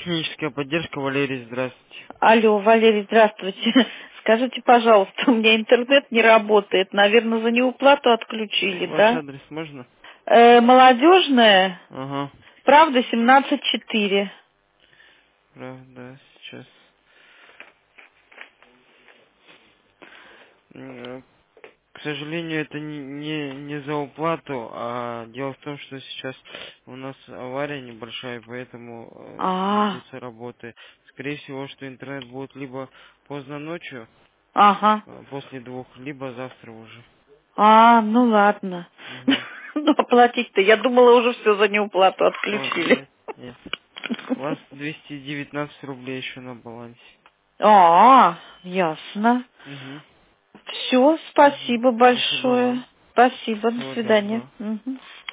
техническая поддержка, Валерий, здравствуйте. Алло, Валерий, здравствуйте. Скажите, пожалуйста, у меня интернет не работает. Наверное, за неуплату отключили, Ваш да? адрес можно? Молодежная, Ага, правда, 17-4. правда, сейчас. К сожалению, это не за уплату, а дело в том, что сейчас у нас авария небольшая, поэтому ведутся работы. Скорее всего, что интернет будет либо поздно ночью, Ага. после 2, либо завтра уже. Ну ладно. Мгм. Ну, оплатить-то, я думала, уже все за неуплату отключили. Нет, нет. У вас 219 рублей еще на балансе. Ясно. Угу. Все, Угу. спасибо Спасибо большое. вам. Спасибо, до Всего свидания. доброго. Мгм.